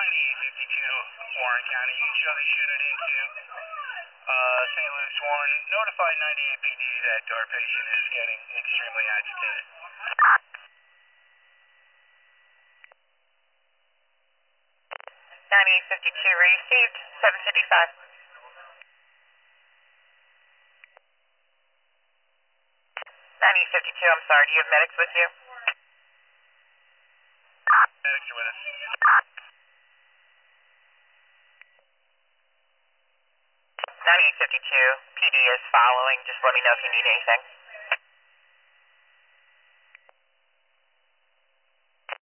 9852 Warren County. You can show this unit into St. Louis Warren. Notify 98 PD that our patient is getting extremely agitated. 9852 received, 755. 9852, I'm sorry, do you have medics with you? Medics are with us. 9852, PD is following, just let me know if you need anything.